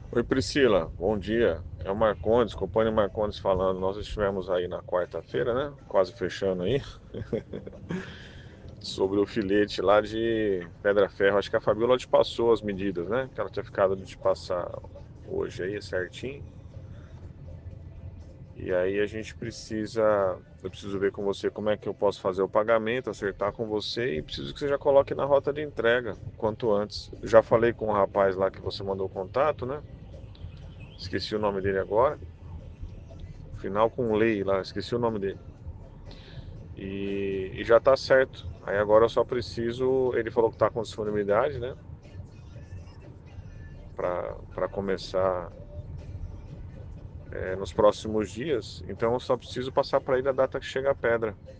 Oi Priscila, bom dia. É o Marcondes, Companhia Marcondes falando. Nós estivemos aí na quarta-feira, né? Quase fechando aí, sobre o filete lá de Pedra Ferro. Acho que a Fabiola te passou as medidas, né? Que ela tinha ficado de te passar hoje aí certinho. E aí a gente precisa. Eu preciso ver com você como é que eu posso fazer o pagamento, acertar com você e preciso que você já coloque na rota de entrega o quanto antes. Já falei com o rapaz lá que você mandou o contato, né? Esqueci o nome dele agora. Final com Lei lá, esqueci o nome dele. E já tá certo. Aí agora eu só preciso. Ele falou que tá com disponibilidade, né? Para começar nos próximos dias. Então eu só preciso passar para ele a data que chega a pedra.